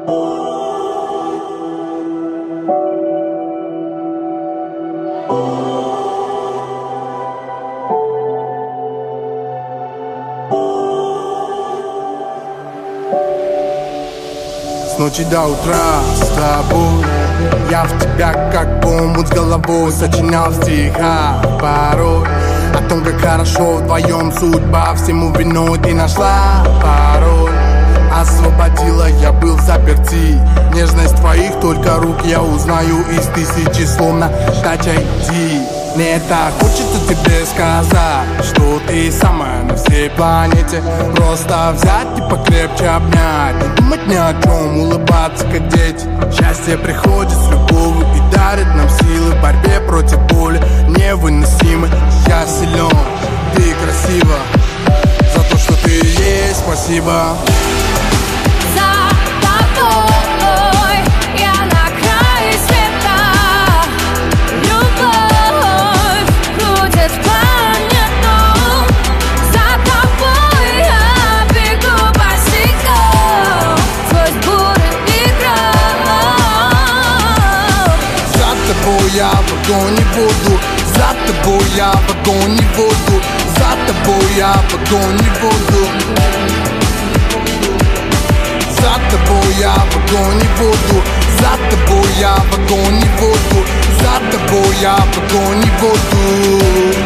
С ночи до утра с тобой я в тебя как омут с головой сочинял в стихах порой о том, как хорошо вдвоем судьба всему виной ты нашла порой. Освободила, я был в заперти. Нежность твоих только рук я узнаю из тысячи, словно ждать иди. Мне так хочется тебе сказать, что ты самая на всей планете. Просто взять и покрепче обнять, не думать ни о чем, улыбаться как дети. Счастье приходит с любовью и дарит нам силы в борьбе против боли невыносимой. Я силен, ты красива, за то, что ты есть, спасибо. Я в огонь и воду, за тобой я в огонь и воду, за тобой я в огонь и воду, за тобой я в огонь и воду, за тобой я в огонь и воду, за тобой я в огонь и воду.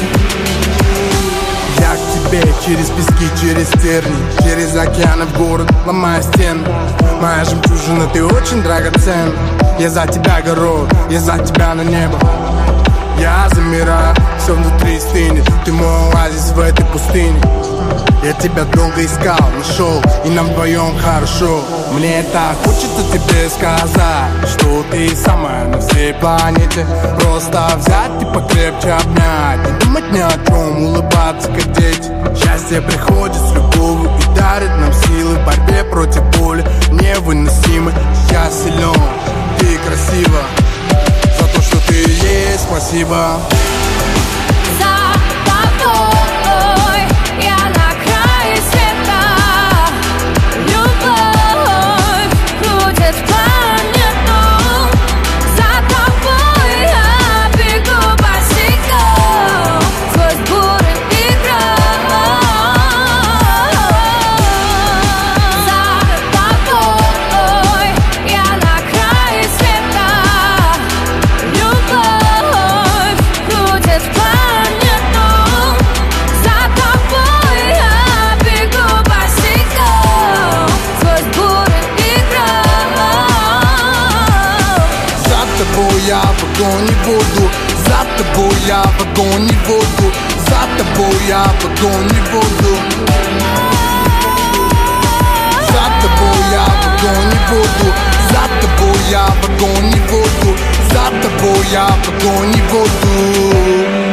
Я к тебе через пески, через терни, через океаны в город, ломая стены. Моя жемчужина, ты очень драгоценна. Я за тебя горой, я за тебя на небо. Я замираю, все внутри стынет. Ты мой оазис в этой пустыне. Я тебя долго искал, нашел, и нам вдвоем хорошо. Мне так хочется тебе сказать, что ты самая на всей планете. Просто взять и покрепче обнять, не думать ни о чем, улыбаться как дети. Счастье приходит с любовью и дарит нам силы в борьбе против боли невыносимой. Я силен, ты красива, за то, что ты есть, спасибо. Я в огонь и воду, за тобой я в огонь и воду, за тобой я в огонь и воду, за тобой я в огонь и воду, за тобой я в огонь и воду, за тобой я в огонь и воду.